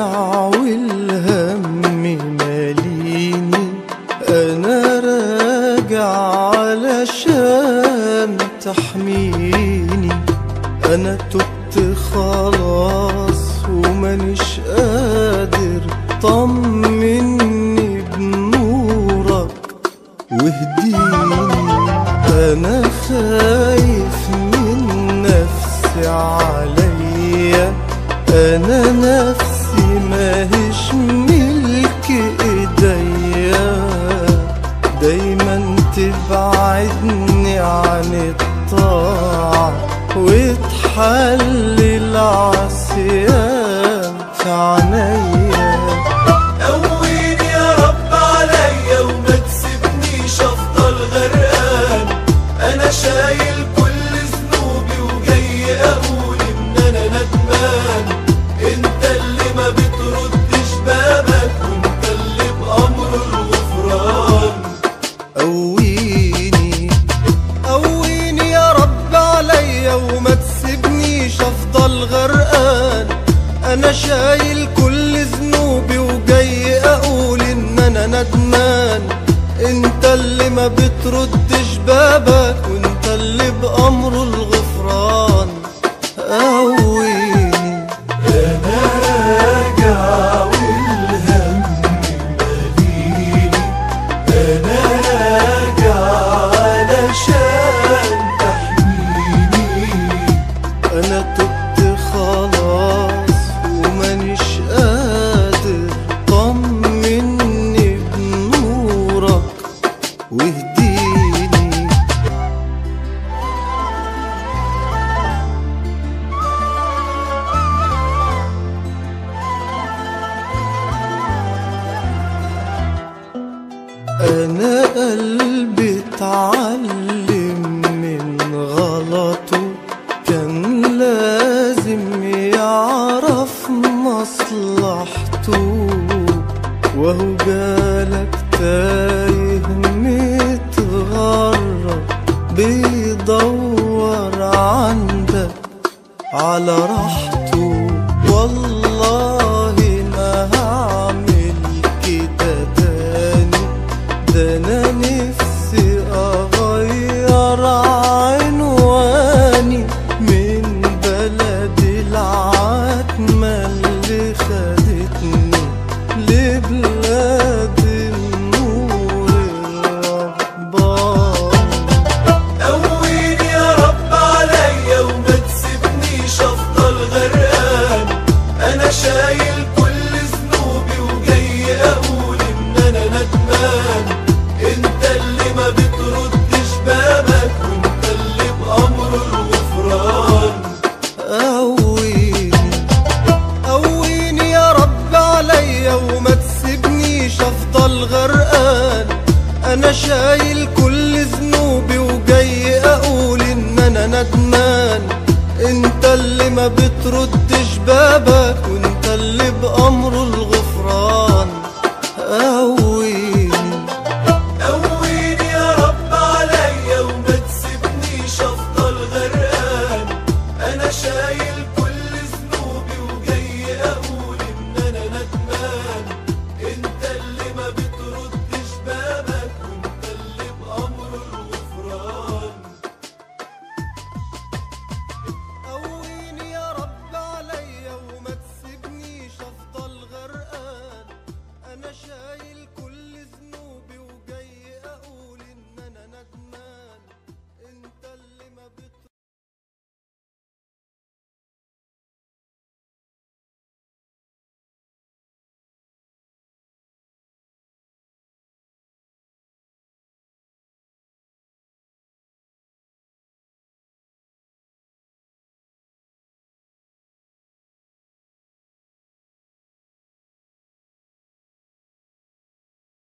راجع والهم ماليني، أنا راجع علشان تحميني. أنا تبت خلاص ومانيش قادر، طمني بنورك واهديني. أنا خايف من نفسي عليا، أنا نفسي ماهيش ملك إيديا. دايما تبعدني عن الطاعة وتحلل عصيان في عينيا. قويني يا رب عليا وما تسيبنيش افضل غرقان. انا شايل كل ذنوبي وجاي اقول ان انا ندمان. انت اللي ما بتردش بابك وانت اللي بأمر الغفران. قويني يا رب عليا وما تسيبنيش افضل غرقان. انا شايل كل ذنوبي وجاي اقول ان انا ندمان. انت اللي ما بتردش بابك وانت اللي بأمر الغفران. قويني انا راجع والهم ماليني، انا راجع علشان تحميني. أنا تبت خلاص ومانيش قادر، طمني بنورك واهديني. أنا قلبي اتعلم من غلطه، كان لازم يعرف مصلحته. وهو جالك تايه متغرب، بيدور عندك على راحته. والله ما هعمل كده تاني، ده انا نفسي اغير عنواني من بلد العتمة اللي خدتني لبلاد النور الرهباني. قويني يا رب عليا وما تسيبنيش افضل غرقان. انا شايل كل ذنوبي وجاي اقول ان انا ندمان. انت اللي ما بتردش بابك وانت اللي بأمر الغفران. قويني يا رب عليا وما تسيبنيش افضل غرقان. انا شايل كل ذنوبي وجاي اقول ان انا ندمان. انت اللي ما بتردش بابك